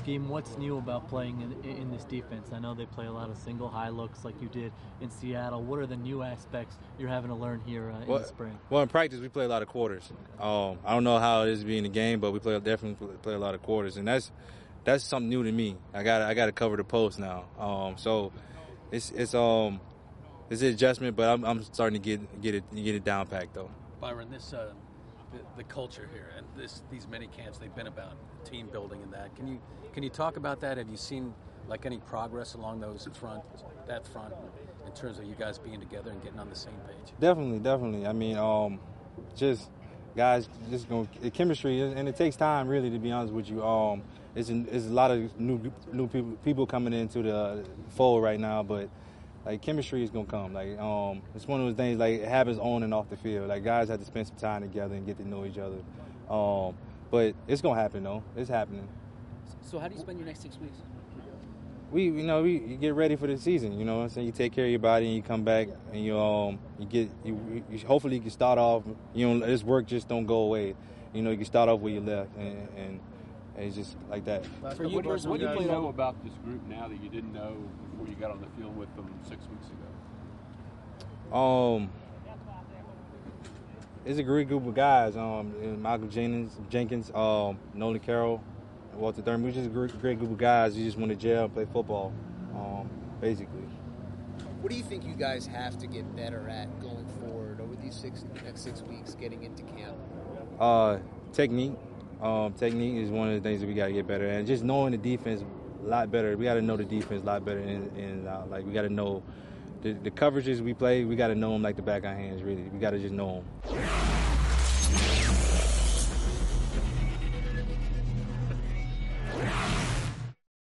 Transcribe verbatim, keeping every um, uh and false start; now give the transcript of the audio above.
scheme. What's new about playing in, in this defense? I know they play a lot of single high looks like you did in Seattle. What are the new aspects you're having to learn here uh, in well, the spring? Well, in practice we play a lot of quarters. Um, I don't know how it is being in the game, but we play definitely play a lot of quarters, and that's that's something new to me. I got I got to cover the post now, um, so it's it's um it's an adjustment, but I'm, I'm starting to get get it get it down packed though. Byron, this uh, the, the culture here and this these mini camps, they've been about team building and that. Can you can you talk about that? Have you seen like any progress along those front that front in terms of you guys being together and getting on the same page? Definitely, definitely. I mean, um, just guys, just going chemistry, and it takes time really to be honest with you. Um, it's, it's a lot of new new people people coming into the fold right now, but. Like, chemistry is going to come. Like, um, it's one of those things, like, it happens on and off the field. Like, guys have to spend some time together and get to know each other. Um, but it's going to happen, though. It's happening. So how do you spend your next six weeks? We, you know, we you get ready for the season, you know what I'm saying? You take care of your body and you come back and you um you get, you, you hopefully you can start off, you know, this work just don't go away. You know, you can start off where you left and, and it's just like that. For you, what, what do you know about this group now that you didn't know before you got on the field with them six weeks ago? Um, it's a great group of guys. Um, Michael Jenkins, Jenkins, um, Nolan Carroll, Walter Thurman. We're just a great, great group of guys. You just want to gel and play football, um, basically. What do you think you guys have to get better at going forward over these six next six weeks, getting into camp? Uh, technique. Um, technique is one of the things that we got to get better at. Just knowing the defense a lot better. We got to know the defense a lot better, and, and uh, like we got to know the, the coverages we play. We got to know them like the back of our hands. Really, we got to just know them.